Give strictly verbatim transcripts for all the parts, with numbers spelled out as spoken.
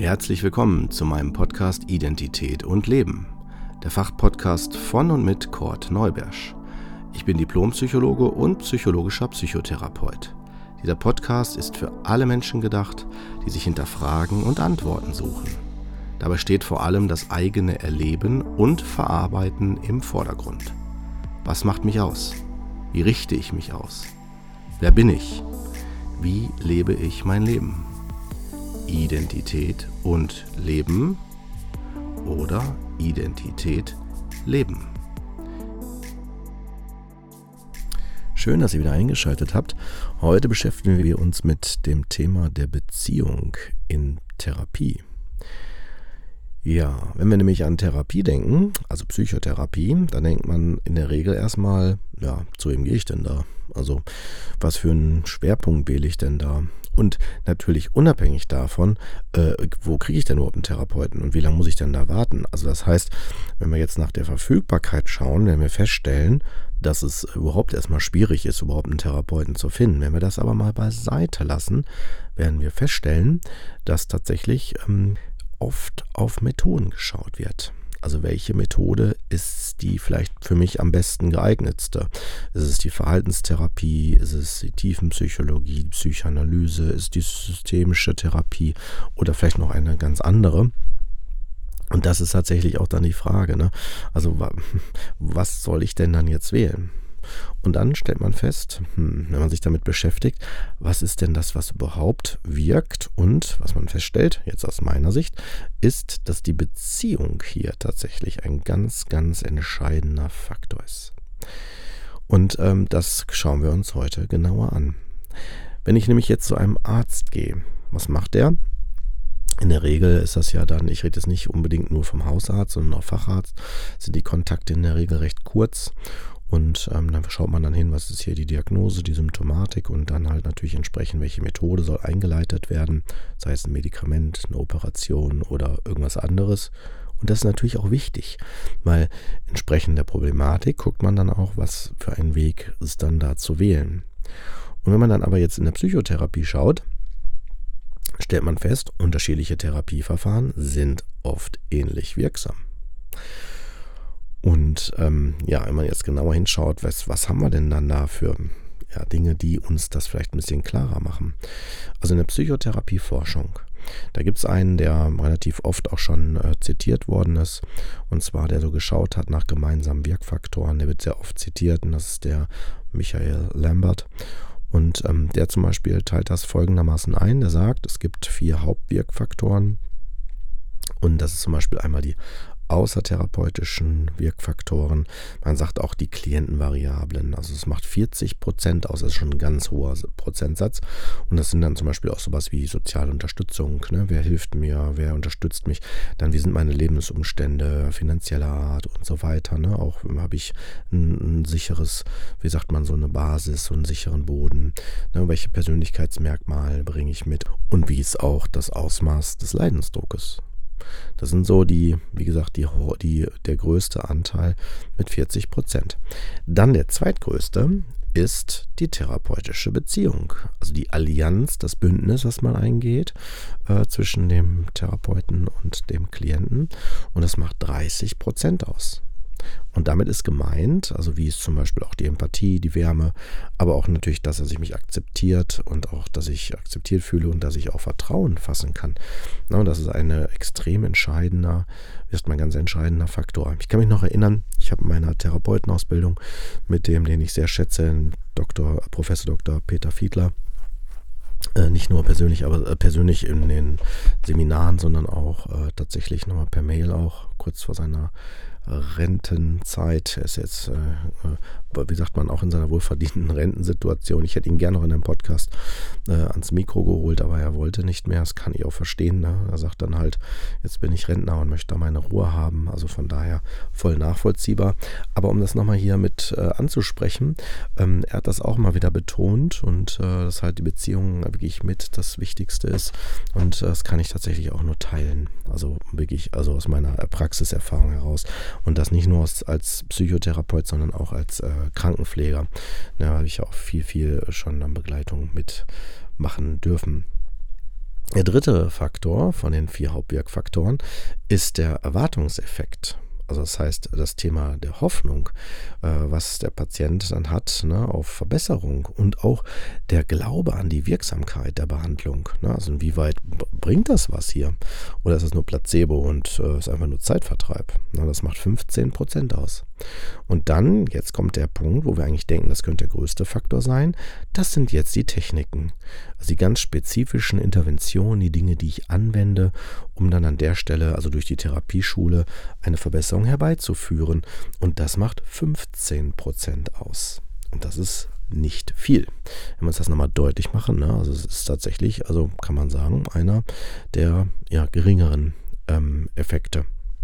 Herzlich willkommen zu meinem Podcast Identität und Leben, der Fachpodcast von und mit Kurt Neubersch. Ich bin Diplompsychologe und psychologischer Psychotherapeut. Dieser Podcast ist für alle Menschen gedacht, die sich hinterfragen und Antworten suchen. Dabei steht vor allem das eigene Erleben und Verarbeiten im Vordergrund. Was macht mich aus? Wie richte ich mich aus? Wer bin ich? Wie lebe ich mein Leben? Identität und Leben oder Identität Leben. Schön, dass ihr wieder eingeschaltet habt. Heute beschäftigen wir uns mit dem Thema der Beziehung in Therapie. Ja, wenn wir nämlich an Therapie denken, also Psychotherapie, dann denkt man in der Regel erstmal, ja, zu wem gehe ich denn da? Also, was für einen Schwerpunkt wähle ich denn da? Und natürlich unabhängig davon, äh, wo kriege ich denn überhaupt einen Therapeuten und wie lange muss ich denn da warten? Also das heißt, wenn wir jetzt nach der Verfügbarkeit schauen, werden wir feststellen, dass es überhaupt erstmal schwierig ist, überhaupt einen Therapeuten zu finden. Wenn wir das aber mal beiseite lassen, werden wir feststellen, dass tatsächlich ähm, oft auf Methoden geschaut wird. Also welche Methode ist die vielleicht für mich am besten geeignetste? Ist es die Verhaltenstherapie? Ist es die Tiefenpsychologie, die Psychoanalyse? Ist es die systemische Therapie oder vielleicht noch eine ganz andere? Und das ist tatsächlich auch dann die Frage, ne? Also was soll ich denn dann jetzt wählen? Und dann stellt man fest, hm, wenn man sich damit beschäftigt, was ist denn das, was überhaupt wirkt? Und was man feststellt, jetzt aus meiner Sicht, ist, dass die Beziehung hier tatsächlich ein ganz, ganz entscheidender Faktor ist. Und ähm, das schauen wir uns heute genauer an. Wenn ich nämlich jetzt zu einem Arzt gehe, was macht der? In der Regel ist das ja dann, ich rede jetzt nicht unbedingt nur vom Hausarzt, sondern auch Facharzt, sind die Kontakte in der Regel recht kurz. Und ähm, dann schaut man dann hin, was ist hier die Diagnose, die Symptomatik und dann halt natürlich entsprechend, welche Methode soll eingeleitet werden, sei es ein Medikament, eine Operation oder irgendwas anderes. Und das ist natürlich auch wichtig, weil entsprechend der Problematik guckt man dann auch, was für einen Weg ist dann da zu wählen. Und wenn man dann aber jetzt in der Psychotherapie schaut, stellt man fest, unterschiedliche Therapieverfahren sind oft ähnlich wirksam. Und ähm, ja, wenn man jetzt genauer hinschaut, was, was haben wir denn dann da für ja, Dinge, die uns das vielleicht ein bisschen klarer machen. Also in der Psychotherapieforschung, da gibt es einen, der relativ oft auch schon äh, zitiert worden ist, und zwar der so geschaut hat nach gemeinsamen Wirkfaktoren, der wird sehr oft zitiert und das ist der Michael Lambert. Und ähm, der zum Beispiel teilt das folgendermaßen ein, der sagt, es gibt vier Hauptwirkfaktoren und das ist zum Beispiel einmal die außertherapeutischen Wirkfaktoren. Man sagt auch die Klientenvariablen. Also es macht vierzig Prozent aus, das ist schon ein ganz hoher Prozentsatz. Und das sind dann zum Beispiel auch sowas wie soziale Unterstützung. Ne? Wer hilft mir, wer unterstützt mich? Dann wie sind meine Lebensumstände finanzieller Art und so weiter. Ne? Auch habe ich ein, ein sicheres, wie sagt man, so eine Basis, so einen sicheren Boden. Ne? Welche Persönlichkeitsmerkmale bringe ich mit? Und wie ist auch das Ausmaß des Leidensdruckes? Das sind so die, wie gesagt, die, die, der größte Anteil mit vierzig Prozent. Dann der zweitgrößte ist die therapeutische Beziehung. Also die Allianz, das Bündnis, was man eingeht äh, zwischen dem Therapeuten und dem Klienten. Und das macht dreißig Prozent aus. Und damit ist gemeint, also wie ist zum Beispiel auch die Empathie, die Wärme, aber auch natürlich, dass er sich mich akzeptiert und auch, dass ich akzeptiert fühle und dass ich auch Vertrauen fassen kann. Na, das ist ein extrem entscheidender, ist mein ganz entscheidender Faktor. Ich kann mich noch erinnern, ich habe in meiner Therapeutenausbildung mit dem, den ich sehr schätze, Doktor, Professor Doktor Peter Fiedler, Äh, nicht nur persönlich, aber äh, persönlich in den Seminaren, sondern auch äh, tatsächlich nochmal per Mail auch, kurz vor seiner Rentenzeit. Er ist jetzt, äh, wie sagt man, auch in seiner wohlverdienten Rentensituation. Ich hätte ihn gerne noch in einem Podcast äh, ans Mikro geholt, aber er wollte nicht mehr. Das kann ich auch verstehen. Ne? Er sagt dann halt, jetzt bin ich Rentner und möchte da meine Ruhe haben. Also von daher voll nachvollziehbar. Aber um das nochmal hier mit äh, anzusprechen, ähm, er hat das auch mal wieder betont und äh, dass halt die Beziehung wirklich mit das Wichtigste ist. Und äh, das kann ich tatsächlich auch nur teilen. Also wirklich, also aus meiner Praxiserfahrung heraus. Und das nicht nur als, als Psychotherapeut, sondern auch als äh, Krankenpfleger. Da habe ich auch viel, viel schon an Begleitung mitmachen dürfen. Der dritte Faktor von den vier Hauptwirkfaktoren ist der Erwartungseffekt. Also das heißt, das Thema der Hoffnung, äh, was der Patient dann hat, ne, auf Verbesserung und auch der Glaube an die Wirksamkeit der Behandlung. Ne, also inwieweit b- bringt das was hier? Oder ist es nur Placebo und äh, ist einfach nur Zeitvertreib? Na, das macht fünfzehn Prozent aus. Und dann, jetzt kommt der Punkt, wo wir eigentlich denken, das könnte der größte Faktor sein, das sind jetzt die Techniken. Also die ganz spezifischen Interventionen, die Dinge, die ich anwende, um dann an der Stelle, also durch die Therapieschule, eine Verbesserung herbeizuführen. Und das macht fünfzehn Prozent aus. Und das ist nicht viel. Wenn wir uns das nochmal deutlich machen, ne? Also es ist tatsächlich, also kann man sagen, einer der ja, geringeren ähm, Effekte.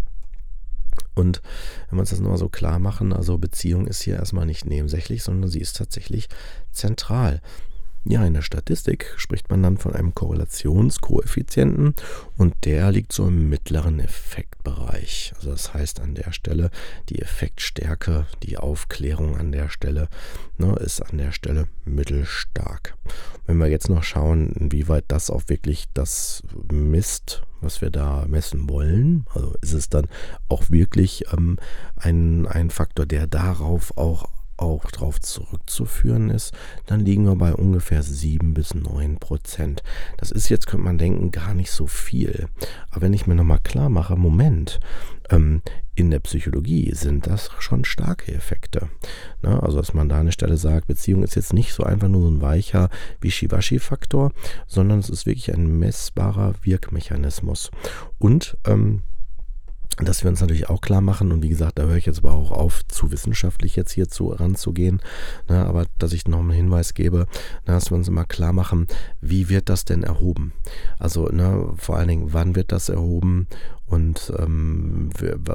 Und wenn wir uns das nochmal so klar machen, also Beziehung ist hier erstmal nicht nebensächlich, sondern sie ist tatsächlich zentral. Ja, in der Statistik spricht man dann von einem Korrelationskoeffizienten und der liegt so im mittleren Effektbereich. Also das heißt an der Stelle die Effektstärke, die Aufklärung an der Stelle ne, ist an der Stelle mittelstark. Wenn wir jetzt noch schauen, inwieweit das auch wirklich das misst, was wir da messen wollen, also ist es dann auch wirklich ähm, ein, ein Faktor, der darauf auch auch darauf zurückzuführen ist, dann liegen wir bei ungefähr sieben bis neun Prozent. Das ist jetzt, könnte man denken, gar nicht so viel. Aber wenn ich mir nochmal klar mache, Moment, ähm, in der Psychologie sind das schon starke Effekte. Ne? Also, dass man da an eine Stelle sagt, Beziehung ist jetzt nicht so einfach nur so ein weicher Wischiwaschi-Faktor, sondern es ist wirklich ein messbarer Wirkmechanismus. Und, ähm, dass wir uns natürlich auch klar machen, und wie gesagt, da höre ich jetzt aber auch auf, zu wissenschaftlich jetzt hierzu ranzugehen, ne, aber dass ich noch einen Hinweis gebe, ne, dass wir uns immer klar machen, wie wird das denn erhoben? Also ne, vor allen Dingen, wann wird das erhoben und ähm,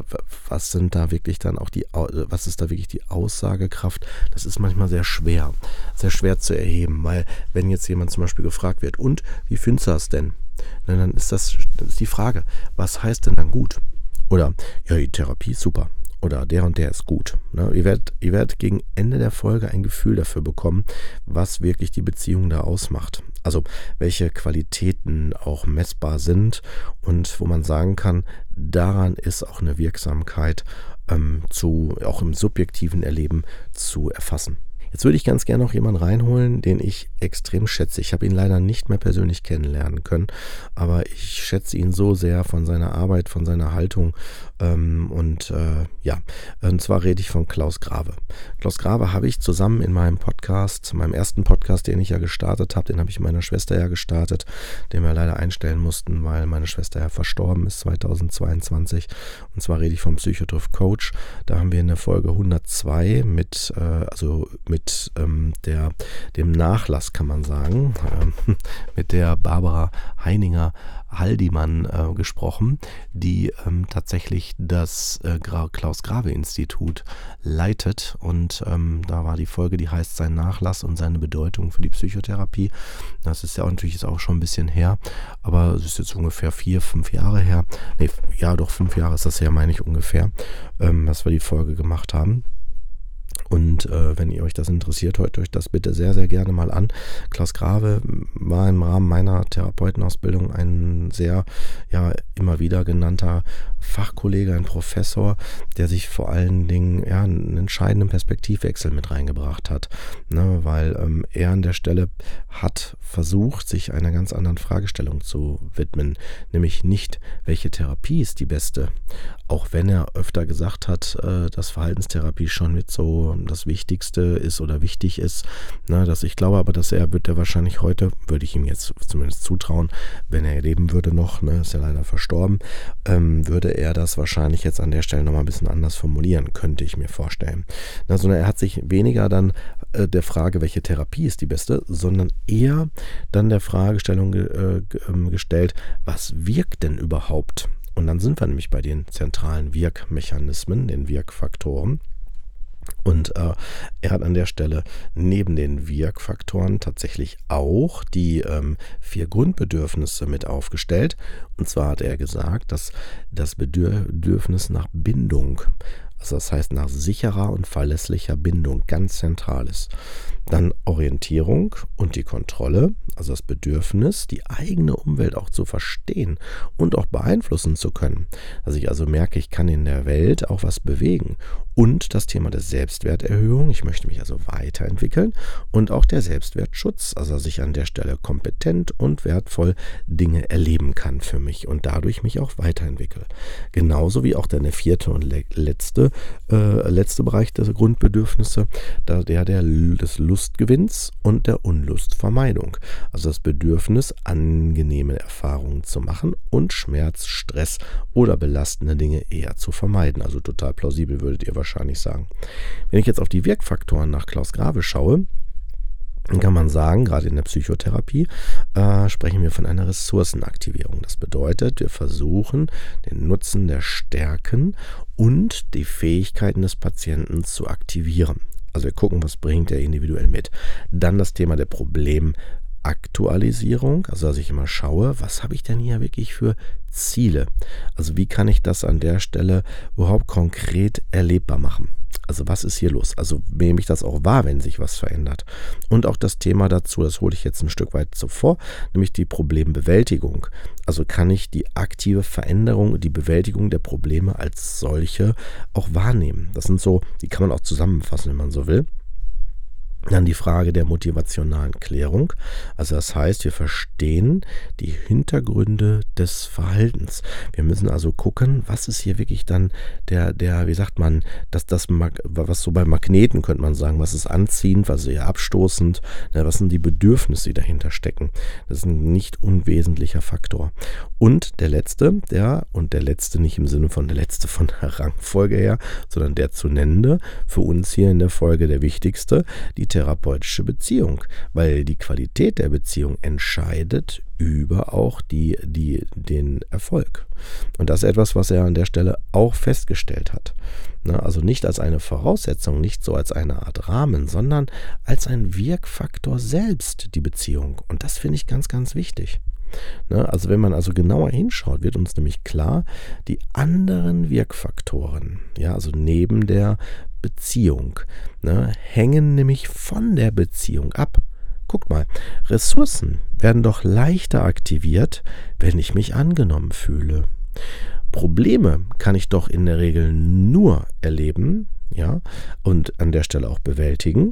was sind da wirklich dann auch die, was ist da wirklich die Aussagekraft? Das ist manchmal sehr schwer, sehr schwer zu erheben, weil wenn jetzt jemand zum Beispiel gefragt wird, und wie findest du das denn? Ne, dann ist das, das ist die Frage, was heißt denn dann gut? Oder, ja, die Therapie ist super. Oder der und der ist gut. Ne? Ihr werdet, ihr werdet gegen Ende der Folge ein Gefühl dafür bekommen, was wirklich die Beziehung da ausmacht. Also welche Qualitäten auch messbar sind und wo man sagen kann, daran ist auch eine Wirksamkeit ähm, zu, auch im subjektiven Erleben zu erfassen. Jetzt würde ich ganz gerne noch jemanden reinholen, den ich extrem schätze. Ich habe ihn leider nicht mehr persönlich kennenlernen können, aber ich schätze ihn so sehr von seiner Arbeit, von seiner Haltung. Ähm, und äh, ja, und zwar rede ich von Klaus Grave. Klaus Grave habe ich zusammen in meinem Podcast, meinem ersten Podcast, den ich ja gestartet habe, den habe ich mit meiner Schwester ja gestartet, den wir leider einstellen mussten, weil meine Schwester ja verstorben ist zweitausendzweiundzwanzig. Und zwar rede ich vom Psychotriff Coach. Da haben wir in der Folge hundertzwei mit, äh, also mit mit ähm, der, dem Nachlass, kann man sagen, ähm, mit der Barbara Heininger Haldimann äh, gesprochen, die ähm, tatsächlich das äh, Klaus Grave Institut leitet, und ähm, da war die Folge, die heißt sein Nachlass und seine Bedeutung für die Psychotherapie. Das ist ja auch, natürlich ist auch schon ein bisschen her, aber es ist jetzt ungefähr vier, fünf Jahre her, nee, ja doch, fünf Jahre ist das her, meine ich ungefähr, ähm, dass wir die Folge gemacht haben. Und äh, wenn ihr euch das interessiert, hört euch das bitte sehr, sehr gerne mal an. Klaus Grave war im Rahmen meiner Therapeutenausbildung ein sehr, ja, immer wieder genannter Fachkollege, ein Professor, der sich vor allen Dingen ja, einen entscheidenden Perspektivwechsel mit reingebracht hat. Ne, weil ähm, er an der Stelle hat versucht, sich einer ganz anderen Fragestellung zu widmen. Nämlich nicht, welche Therapie ist die beste. Auch wenn er öfter gesagt hat, äh, dass Verhaltenstherapie schon mit so das Wichtigste ist oder wichtig ist. Na, dass ich glaube aber, dass er, wird er wahrscheinlich heute, würde ich ihm jetzt zumindest zutrauen, wenn er leben würde noch, ne, ist ja leider verstorben, ähm, würde er das wahrscheinlich jetzt an der Stelle nochmal ein bisschen anders formulieren, könnte ich mir vorstellen. Na, sondern er hat sich weniger dann äh, der Frage, welche Therapie ist die beste, sondern eher dann der Fragestellung äh, gestellt, was wirkt denn überhaupt? Und dann sind wir nämlich bei den zentralen Wirkmechanismen, den Wirkfaktoren. Und äh, er hat an der Stelle neben den Wirkfaktoren tatsächlich auch die ähm, vier Grundbedürfnisse mit aufgestellt. Und zwar hat er gesagt, dass das Bedürfnis nach Bindung, also das heißt nach sicherer und verlässlicher Bindung, ganz zentral ist. Dann Orientierung und die Kontrolle, also das Bedürfnis, die eigene Umwelt auch zu verstehen und auch beeinflussen zu können. Dass ich also merke, ich kann in der Welt auch was bewegen. Und das Thema der Selbstwerterhöhung, ich möchte mich also weiterentwickeln, und auch der Selbstwertschutz, also dass ich an der Stelle kompetent und wertvoll Dinge erleben kann für mich und dadurch mich auch weiterentwickle. Genauso wie auch der vierte und le- letzte, äh, letzte Bereich der Grundbedürfnisse, da der, der des Lustgewinns und der Unlustvermeidung. Also das Bedürfnis, angenehme Erfahrungen zu machen und Schmerz, Stress oder belastende Dinge eher zu vermeiden. Also total plausibel, würdet ihr wahrscheinlich sagen. Wenn ich jetzt auf die Wirkfaktoren nach Klaus Grave schaue, dann kann man sagen, gerade in der Psychotherapie äh, sprechen wir von einer Ressourcenaktivierung. Das bedeutet, wir versuchen, den Nutzen der Stärken und die Fähigkeiten des Patienten zu aktivieren. Also wir gucken, was bringt er individuell mit. Dann das Thema der Problemaktualisierung, also dass ich immer schaue, was habe ich denn hier wirklich für Ziele? Also wie kann ich das an der Stelle überhaupt konkret erlebbar machen? Also was ist hier los? Also nehme ich das auch wahr, wenn sich was verändert? Und auch das Thema dazu, das hole ich jetzt ein Stück weit zuvor, nämlich die Problembewältigung. Also kann ich die aktive Veränderung, die Bewältigung der Probleme als solche auch wahrnehmen? Das sind so, die kann man auch zusammenfassen, wenn man so will. Dann die Frage der motivationalen Klärung. Also das heißt, wir verstehen die Hintergründe des Verhaltens. Wir müssen also gucken, was ist hier wirklich dann der, der, wie sagt man, dass das, was so bei Magneten könnte man sagen, was ist anziehend, was ist eher abstoßend, was sind die Bedürfnisse, die dahinter stecken. Das ist ein nicht unwesentlicher Faktor. Und der letzte, der, und der letzte nicht im Sinne von der letzte von der Rangfolge her, sondern der zu nennende, für uns hier in der Folge der wichtigste, die therapeutische Beziehung, weil die Qualität der Beziehung entscheidet über auch die, die, den Erfolg. Und das ist etwas, was er an der Stelle auch festgestellt hat. Also nicht als eine Voraussetzung, nicht so als eine Art Rahmen, sondern als ein Wirkfaktor selbst, die Beziehung. Und das finde ich ganz, ganz wichtig. Also wenn man also genauer hinschaut, wird uns nämlich klar, die anderen Wirkfaktoren, ja, also neben der Beziehung, ne, hängen nämlich von der Beziehung ab. Guck mal, Ressourcen werden doch leichter aktiviert, wenn ich mich angenommen fühle. Probleme kann ich doch in der Regel nur erleben, ja, und an der Stelle auch bewältigen,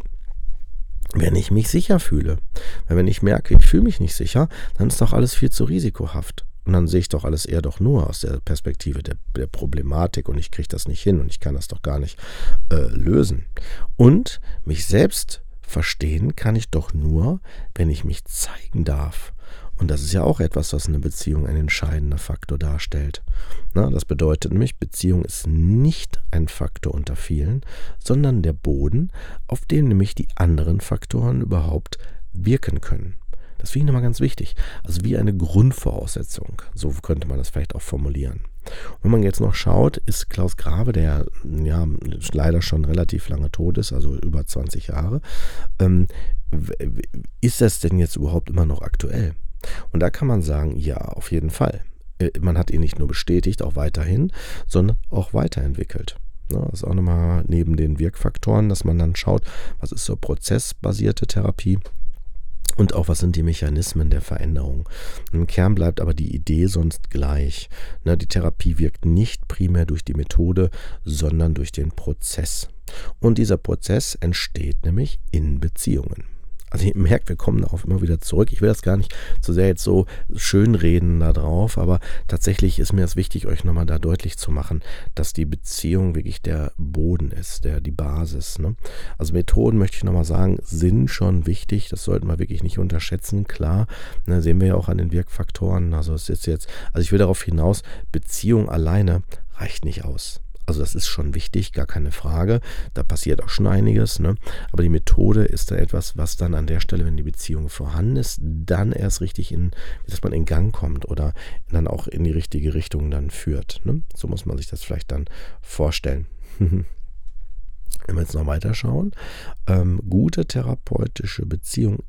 wenn ich mich sicher fühle. Weil wenn ich merke, ich fühle mich nicht sicher, dann ist doch alles viel zu risikohaft. Und dann sehe ich doch alles eher doch nur aus der Perspektive der, der Problematik und ich kriege das nicht hin und ich kann das doch gar nicht äh, lösen. Und mich selbst verstehen kann ich doch nur, wenn ich mich zeigen darf. Und das ist ja auch etwas, was eine Beziehung ein entscheidender Faktor darstellt. Na, das bedeutet nämlich, Beziehung ist nicht ein Faktor unter vielen, sondern der Boden, auf dem nämlich die anderen Faktoren überhaupt wirken können. Das finde ich nochmal ganz wichtig. Also wie eine Grundvoraussetzung. So könnte man das vielleicht auch formulieren. Und wenn man jetzt noch schaut, ist Klaus Grave, der ja leider schon relativ lange tot ist, also über zwanzig Jahre, ähm, ist das denn jetzt überhaupt immer noch aktuell? Und da kann man sagen, ja, auf jeden Fall. Man hat ihn nicht nur bestätigt, auch weiterhin, sondern auch weiterentwickelt. Das ist auch nochmal neben den Wirkfaktoren, dass man dann schaut, was ist so prozessbasierte Therapie und auch was sind die Mechanismen der Veränderung. Im Kern bleibt aber die Idee sonst gleich. Die Therapie wirkt nicht primär durch die Methode, sondern durch den Prozess. Und dieser Prozess entsteht nämlich in Beziehungen. Also ihr merkt, wir kommen darauf immer wieder zurück. Ich will das gar nicht so sehr jetzt so schönreden da drauf, aber tatsächlich ist mir es wichtig, euch nochmal da deutlich zu machen, dass die Beziehung wirklich der Boden ist, der die Basis. Ne? Also Methoden, möchte ich nochmal sagen, sind schon wichtig. Das sollten wir wirklich nicht unterschätzen. Klar, ne, sehen wir ja auch an den Wirkfaktoren. Also es ist jetzt, also ich will darauf hinaus, Beziehung alleine reicht nicht aus. Also das ist schon wichtig, gar keine Frage. Da passiert auch schon einiges. Ne? Aber die Methode ist da etwas, was dann an der Stelle, wenn die Beziehung vorhanden ist, dann erst richtig in, dass man in Gang kommt oder dann auch in die richtige Richtung dann führt. Ne? So muss man sich das vielleicht dann vorstellen. Wenn wir jetzt noch weiter schauen, ähm, gute therapeutische Beziehung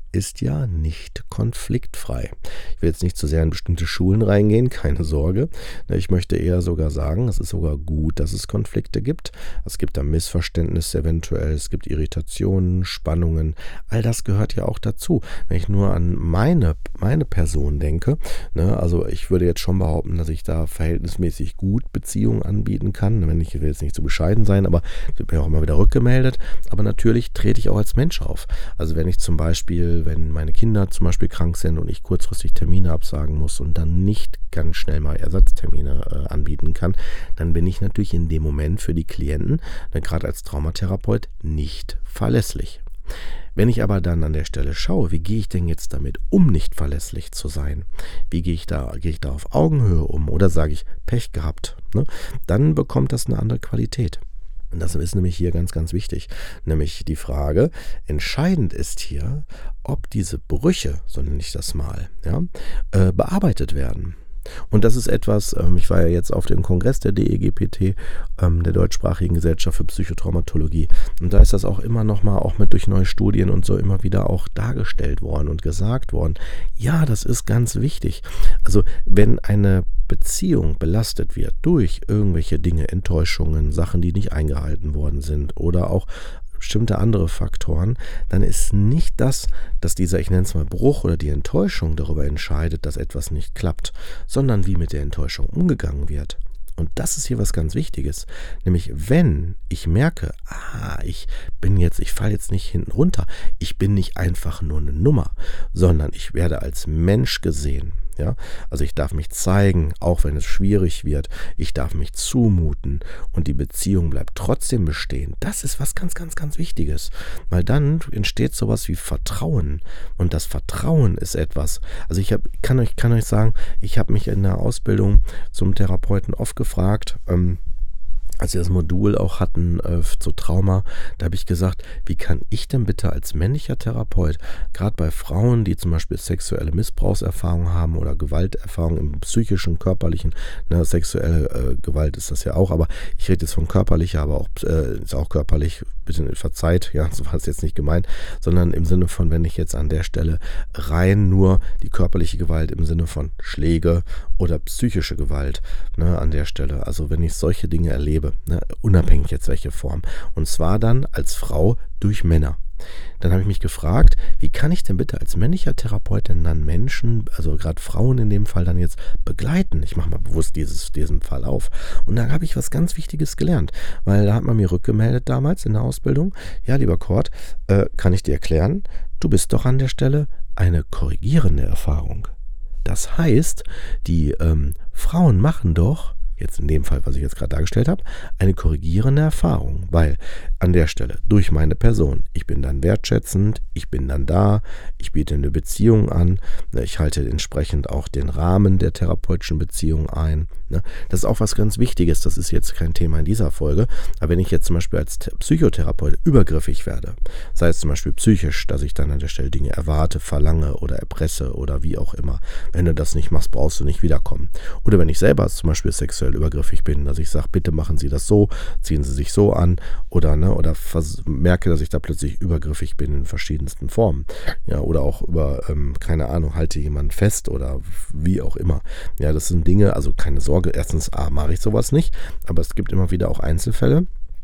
ist ja nicht konfliktfrei. Ich will jetzt nicht zu sehr in bestimmte Schulen reingehen, keine Sorge. Ich möchte eher sogar sagen, es ist sogar gut, dass es Konflikte gibt. Es gibt da Missverständnisse eventuell, es gibt Irritationen, Spannungen. All das gehört ja auch dazu. Wenn ich nur an meine, meine Person denke, ne, also ich würde jetzt schon behaupten, dass ich da verhältnismäßig gut Beziehungen anbieten kann. Wenn ich, ich will jetzt nicht zu bescheiden sein, aber ich bin auch immer wieder rückgemeldet. Aber natürlich trete ich auch als Mensch auf. Also wenn ich zum Beispiel, wenn meine Kinder zum Beispiel krank sind und ich kurzfristig Termine absagen muss und dann nicht ganz schnell mal Ersatztermine äh, anbieten kann, dann bin ich natürlich in dem Moment für die Klienten, dann gerade als Traumatherapeut, nicht verlässlich. Wenn ich aber dann an der Stelle schaue, wie gehe ich denn jetzt damit um, nicht verlässlich zu sein? Wie gehe ich da, gehe ich da auf Augenhöhe um oder sage ich Pech gehabt? Ne? Dann bekommt das eine andere Qualität. Und das ist nämlich hier ganz, ganz wichtig. Nämlich die Frage, entscheidend ist hier, ob diese Brüche, so nenne ich das mal, ja, äh, bearbeitet werden. Und das ist etwas, ähm, ich war ja jetzt auf dem Kongress der D E G P T, ähm, der Deutschsprachigen Gesellschaft für Psychotraumatologie. Und da ist das auch immer nochmal, auch mit durch neue Studien und so immer wieder auch dargestellt worden und gesagt worden. Ja, das ist ganz wichtig. Also wenn eine Beziehung belastet wird durch irgendwelche Dinge, Enttäuschungen, Sachen, die nicht eingehalten worden sind oder auch bestimmte andere Faktoren, dann ist nicht das, dass dieser, ich nenne es mal Bruch oder die Enttäuschung darüber entscheidet, dass etwas nicht klappt, sondern wie mit der Enttäuschung umgegangen wird. Und das ist hier was ganz Wichtiges, nämlich wenn ich merke, ah, ich bin jetzt, ich falle jetzt nicht hinten runter, ich bin nicht einfach nur eine Nummer, sondern ich werde als Mensch gesehen. Ja, also ich darf mich zeigen, auch wenn es schwierig wird. Ich darf mich zumuten und die Beziehung bleibt trotzdem bestehen. Das ist was ganz, ganz, ganz Wichtiges. Weil dann entsteht sowas wie Vertrauen. Und das Vertrauen ist etwas. Also ich hab, kann euch, kann euch sagen, ich habe mich in der Ausbildung zum Therapeuten oft gefragt, ähm, als wir das Modul auch hatten äh, zu Trauma, da habe ich gesagt, wie kann ich denn bitte als männlicher Therapeut, gerade bei Frauen, die zum Beispiel sexuelle Missbrauchserfahrungen haben oder Gewalterfahrungen im psychischen, körperlichen, ne, sexuelle äh, Gewalt ist das ja auch, aber ich rede jetzt von körperlicher, aber auch äh, ist auch körperlich, bitte verzeiht, ja, so war es jetzt nicht gemeint, sondern im Sinne von, wenn ich jetzt an der Stelle rein nur die körperliche Gewalt im Sinne von Schläge oder psychische Gewalt, ne, an der Stelle, also wenn ich solche Dinge erlebe, ne, unabhängig jetzt welche Form. Und zwar dann als Frau durch Männer. Dann habe ich mich gefragt, wie kann ich denn bitte als männlicher Therapeut denn dann Menschen, also gerade Frauen in dem Fall dann jetzt begleiten? Ich mache mal bewusst dieses, diesen Fall auf. Und da habe ich was ganz Wichtiges gelernt, weil da hat man mir rückgemeldet damals in der Ausbildung, ja, lieber Kurt, äh, kann ich dir erklären, du bist doch an der Stelle eine korrigierende Erfahrung. Das heißt, die ähm, Frauen machen doch, jetzt in dem Fall, was ich jetzt gerade dargestellt habe, eine korrigierende Erfahrung, weil an der Stelle durch meine Person, ich bin dann wertschätzend, ich bin dann da, ich biete eine Beziehung an, ich halte entsprechend auch den Rahmen der therapeutischen Beziehung ein. Das ist auch was ganz Wichtiges, das ist jetzt kein Thema in dieser Folge, aber wenn ich jetzt zum Beispiel als Psychotherapeut übergriffig werde, sei es zum Beispiel psychisch, dass ich dann an der Stelle Dinge erwarte, verlange oder erpresse oder wie auch immer, wenn du das nicht machst, brauchst du nicht wiederkommen. Oder wenn ich selber zum Beispiel sexuell übergriffig bin, dass ich sage, bitte machen Sie das so, ziehen Sie sich so an oder ne, oder vers- merke, dass ich da plötzlich übergriffig bin in verschiedensten Formen. Ja, oder auch über, ähm, keine Ahnung, halte jemanden fest oder wie auch immer. Ja, das sind Dinge, also keine Sorge, erstens A, mache ich sowas nicht, aber es gibt immer wieder auch Einzelfälle,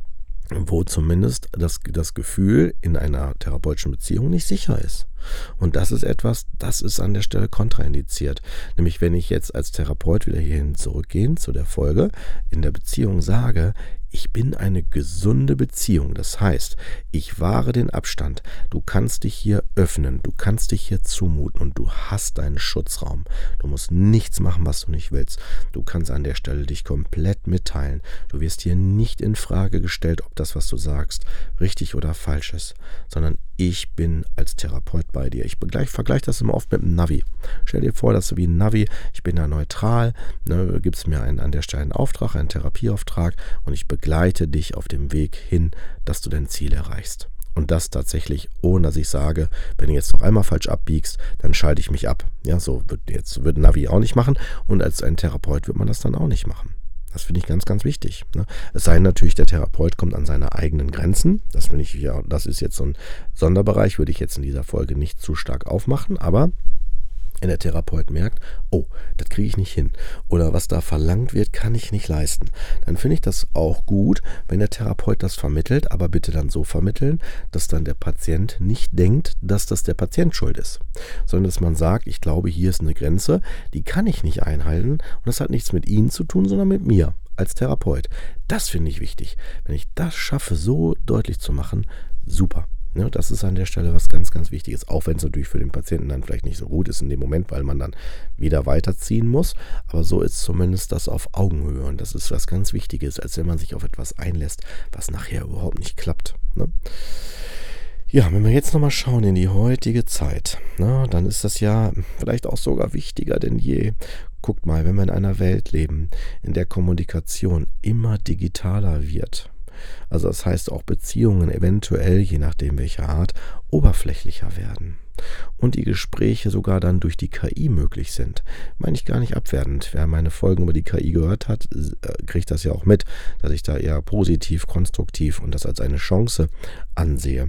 wo zumindest das, das Gefühl in einer therapeutischen Beziehung nicht sicher ist. Und das ist etwas, das ist an der Stelle kontraindiziert. Nämlich wenn ich jetzt als Therapeut wieder hierhin zurückgehen zu der Folge, in der Beziehung sage, ich bin eine gesunde Beziehung. Das heißt, ich wahre den Abstand. Du kannst dich hier öffnen, du kannst dich hier zumuten und du hast deinen Schutzraum. Du musst nichts machen, was du nicht willst. Du kannst an der Stelle dich komplett mitteilen. Du wirst hier nicht in Frage gestellt, ob das, was du sagst, richtig oder falsch ist, sondern ich bin als Therapeut bei dir. Ich vergleiche das immer oft mit einem Navi. Stell dir vor, dass du wie ein Navi, ich bin da neutral, ne, du gibst mir einen, an der Stelle einen Auftrag, einen Therapieauftrag und ich begleite dich auf dem Weg hin, dass du dein Ziel erreichst. Und das tatsächlich, ohne dass ich sage, wenn du jetzt noch einmal falsch abbiegst, dann schalte ich mich ab. Ja, so wird jetzt wird ein Navi auch nicht machen und als ein Therapeut wird man das dann auch nicht machen. Das finde ich ganz, ganz wichtig. Ne? Es sei denn natürlich, der Therapeut kommt an seine eigenen Grenzen. Das finde ich ja, das ist jetzt so ein Sonderbereich, würde ich jetzt in dieser Folge nicht zu stark aufmachen, aber wenn der Therapeut merkt, oh, das kriege ich nicht hin oder was da verlangt wird, kann ich nicht leisten, dann finde ich das auch gut, wenn der Therapeut das vermittelt, aber bitte dann so vermitteln, dass dann der Patient nicht denkt, dass das der Patient schuld ist, sondern dass man sagt, ich glaube, hier ist eine Grenze, die kann ich nicht einhalten und das hat nichts mit Ihnen zu tun, sondern mit mir als Therapeut. Das finde ich wichtig. Wenn ich das schaffe, so deutlich zu machen, super. Ja, das ist an der Stelle was ganz, ganz Wichtiges, auch wenn es natürlich für den Patienten dann vielleicht nicht so gut ist in dem Moment, weil man dann wieder weiterziehen muss. Aber so ist zumindest das auf Augenhöhe und das ist was ganz Wichtiges, als wenn man sich auf etwas einlässt, was nachher überhaupt nicht klappt. Ne? Ja, wenn wir jetzt nochmal schauen in die heutige Zeit, na, dann ist das ja vielleicht auch sogar wichtiger denn je. Guckt mal, wenn wir in einer Welt leben, in der Kommunikation immer digitaler wird, also das heißt auch Beziehungen eventuell, je nachdem welcher Art, oberflächlicher werden. Und die Gespräche sogar dann durch die K I möglich sind. Meine ich gar nicht abwertend. Wer meine Folgen über die K I gehört hat, kriegt das ja auch mit, dass ich da eher positiv, konstruktiv und das als eine Chance ansehe.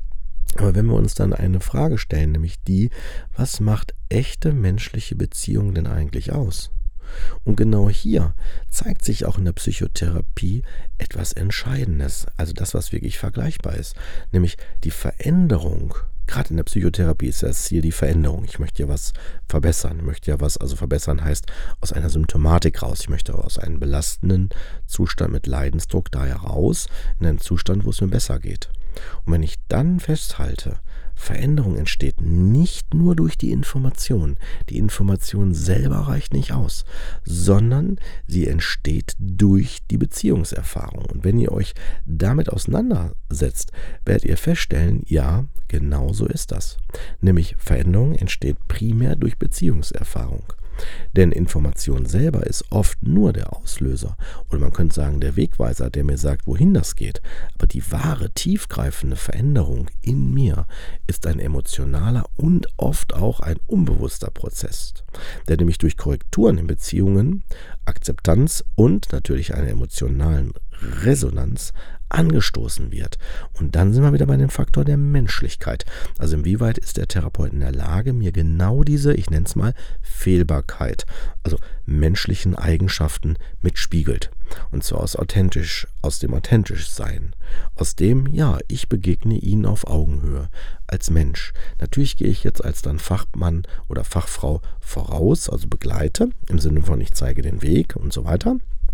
Aber wenn wir uns dann eine Frage stellen, nämlich die, was macht echte menschliche Beziehungen denn eigentlich aus? Und genau hier zeigt sich auch in der Psychotherapie etwas Entscheidendes, also das, was wirklich vergleichbar ist, nämlich die Veränderung. Gerade in der Psychotherapie ist das Ziel die Veränderung. Ich möchte ja was verbessern. Ich möchte ja was, also verbessern heißt aus einer Symptomatik raus. Ich möchte aus einem belastenden Zustand mit Leidensdruck daher raus in einen Zustand, wo es mir besser geht. Und wenn ich dann festhalte, Veränderung entsteht nicht nur durch die Information. Die Information selber reicht nicht aus, sondern sie entsteht durch die Beziehungserfahrung. Und wenn ihr euch damit auseinandersetzt, werdet ihr feststellen, ja, genau so ist das. Nämlich Veränderung entsteht primär durch Beziehungserfahrung. Denn Information selber ist oft nur der Auslöser oder man könnte sagen der Wegweiser, der mir sagt, wohin das geht. Aber die wahre, tiefgreifende Veränderung in mir ist ein emotionaler und oft auch ein unbewusster Prozess, der nämlich durch Korrekturen in Beziehungen, Akzeptanz und natürlich einer emotionalen Resonanz angestoßen wird. Und dann sind wir wieder bei dem Faktor der Menschlichkeit. Also inwieweit ist der Therapeut in der Lage, mir genau diese, ich nenne es mal, Fehlbarkeit, also menschlichen Eigenschaften mitspiegelt. Und zwar aus authentisch, aus dem authentisch Sein. Aus dem, ja, ich begegne ihnen auf Augenhöhe als Mensch. Natürlich gehe ich jetzt als dann Fachmann oder Fachfrau voraus, also begleite, im Sinne von ich zeige den Weg und so weiter.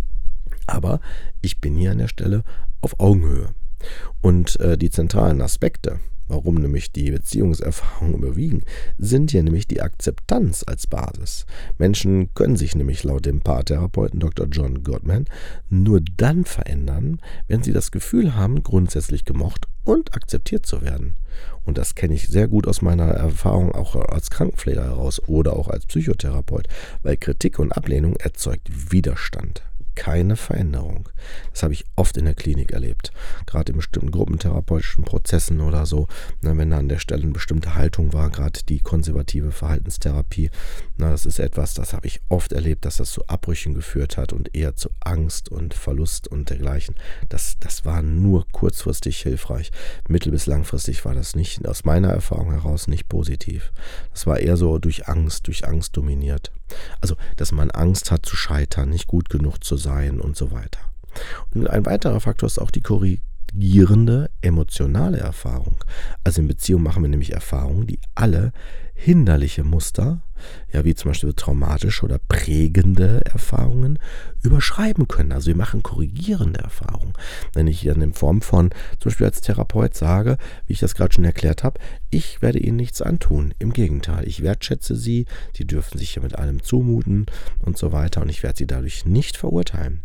Aber ich bin hier an der Stelle auf Augenhöhe. Und äh, die zentralen Aspekte, warum nämlich die Beziehungserfahrungen überwiegen, sind hier nämlich die Akzeptanz als Basis. Menschen können sich nämlich laut dem Paartherapeuten Doktor John Gottman nur dann verändern, wenn sie das Gefühl haben, grundsätzlich gemocht und akzeptiert zu werden. Und das kenne ich sehr gut aus meiner Erfahrung auch als Krankenpfleger heraus oder auch als Psychotherapeut, weil Kritik und Ablehnung erzeugt Widerstand. Keine Veränderung. Das habe ich oft in der Klinik erlebt. Gerade in bestimmten gruppentherapeutischen Prozessen oder so. Na, wenn da an der Stelle eine bestimmte Haltung war, gerade die konservative Verhaltenstherapie. Na, das ist etwas, das habe ich oft erlebt, dass das zu Abbrüchen geführt hat und eher zu Angst und Verlust und dergleichen. Das, das war nur kurzfristig hilfreich. Mittel- bis langfristig war das nicht, aus meiner Erfahrung heraus, nicht positiv. Das war eher so durch Angst, durch Angst dominiert. Also, dass man Angst hat zu scheitern, nicht gut genug zu sein und so weiter. Und ein weiterer Faktor ist auch die korrigierende emotionale Erfahrung. Also in Beziehung machen wir nämlich Erfahrungen, die alle hinderliche Muster, ja wie zum Beispiel traumatische oder prägende Erfahrungen, überschreiben können. Also wir machen korrigierende Erfahrungen. Wenn ich hier in Form von, zum Beispiel als Therapeut sage, wie ich das gerade schon erklärt habe, ich werde Ihnen nichts antun. Im Gegenteil, ich wertschätze Sie, Sie dürfen sich hier mit allem zumuten und so weiter und ich werde Sie dadurch nicht verurteilen.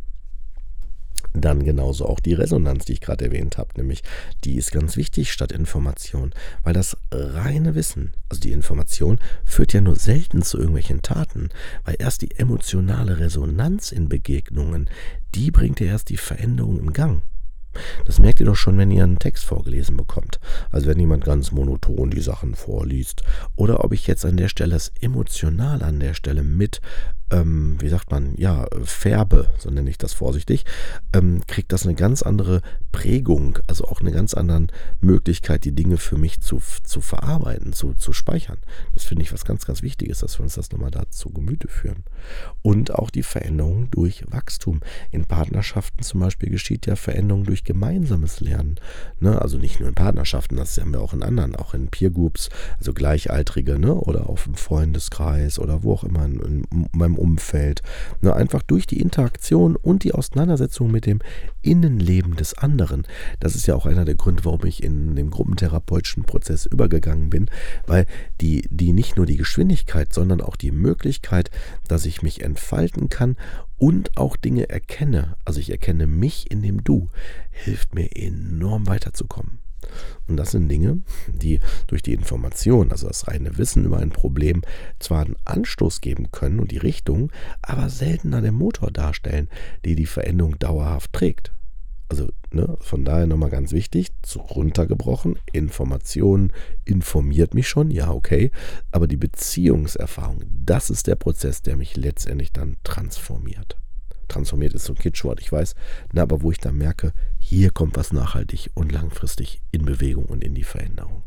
Dann genauso auch die Resonanz, die ich gerade erwähnt habe, nämlich die ist ganz wichtig statt Information, weil das reine Wissen, also die Information, führt ja nur selten zu irgendwelchen Taten, weil erst die emotionale Resonanz in Begegnungen, die bringt ja erst die Veränderung im Gang. Das merkt ihr doch schon, wenn ihr einen Text vorgelesen bekommt. Also wenn jemand ganz monoton die Sachen vorliest. Oder ob ich jetzt an der Stelle das emotional an der Stelle mit ähm, wie sagt man, ja, färbe, so nenne ich das vorsichtig, ähm, kriegt das eine ganz andere Prägung, also auch eine ganz andere Möglichkeit, die Dinge für mich zu, zu verarbeiten, zu, zu speichern. Das finde ich was ganz, ganz Wichtiges, dass wir uns das nochmal da zu Gemüte führen. Und auch die Veränderung durch Wachstum. In Partnerschaften zum Beispiel geschieht ja Veränderung durch gemeinsames Lernen. Ne? Also nicht nur in Partnerschaften, das haben wir auch in anderen, auch in Peer Groups, also Gleichaltrige, ne? Oder auch im Freundeskreis oder wo auch immer in, in meinem Umfeld. Ne? Einfach durch die Interaktion und die Auseinandersetzung mit dem Innenleben des anderen. Das ist ja auch einer der Gründe, warum ich in den gruppentherapeutischen Prozess übergegangen bin, weil die, die nicht nur die Geschwindigkeit, sondern auch die Möglichkeit, dass ich mich entfalten kann und auch Dinge erkenne, also ich erkenne mich in dem Du, hilft mir enorm weiterzukommen. Und das sind Dinge, die durch die Information, also das reine Wissen über ein Problem, zwar einen Anstoß geben können und die Richtung, aber seltener den Motor darstellen, die die Veränderung dauerhaft trägt. Also ne, von daher nochmal ganz wichtig, so runtergebrochen, Information informiert mich schon, ja okay, aber die Beziehungserfahrung, das ist der Prozess, der mich letztendlich dann transformiert. Transformiert ist so ein Kitschwort, ich weiß, na, aber wo ich dann merke, hier kommt was nachhaltig und langfristig in Bewegung und in die Veränderung.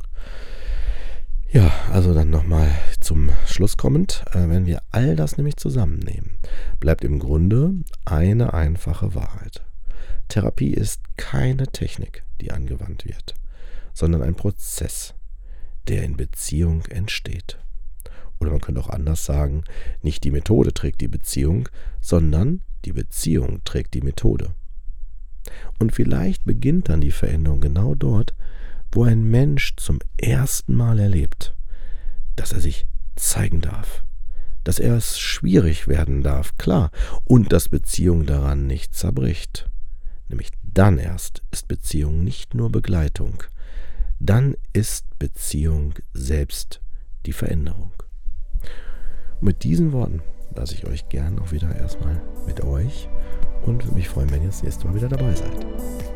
Ja, also dann nochmal zum Schluss kommend, äh, wenn wir all das nämlich zusammennehmen, bleibt im Grunde eine einfache Wahrheit. Therapie ist keine Technik, die angewandt wird, sondern ein Prozess, der in Beziehung entsteht. Oder man könnte auch anders sagen, nicht die Methode trägt die Beziehung, sondern die Beziehung trägt die Methode. Und vielleicht beginnt dann die Veränderung genau dort, wo ein Mensch zum ersten Mal erlebt, dass er sich zeigen darf, dass er es schwierig werden darf, klar, und dass Beziehung daran nicht zerbricht. Nämlich dann erst ist Beziehung nicht nur Begleitung, dann ist Beziehung selbst die Veränderung. Und mit diesen Worten lasse ich euch gern auch wieder erstmal mit euch und würde mich freuen, wenn ihr das nächste Mal wieder dabei seid.